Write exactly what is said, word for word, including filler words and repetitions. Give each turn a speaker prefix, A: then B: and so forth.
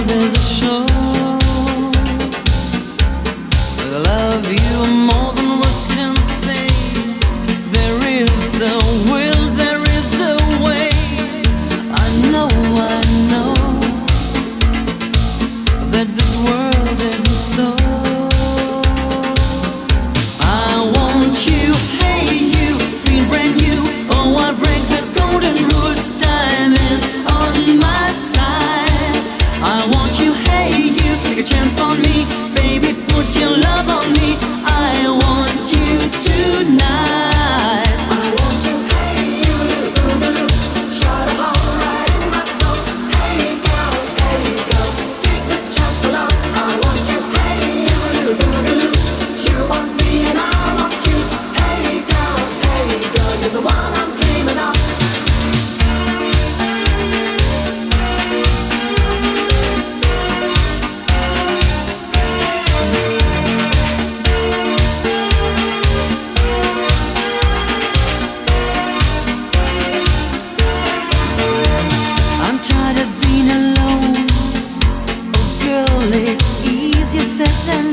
A: world is a show. I love you more than words can say. There is a will, there is a way. I know, I know that this world isn't so. I want you, hey you, feel brand new. Oh, I break the golden rules. Time is on my side. I want you, hey you, take a chance on me. Baby, put your love on me. I want you tonight. I want you, hey you, little boogaloo. Shot a hole right in my soul. Hey girl, hey girl, take this chance for love. I want you, hey you, little boogaloo. You want me and I want you. Hey girl, hey girl, you're the one I'm dreaming of. I'm tired of being alone. Oh girl, it's easier said than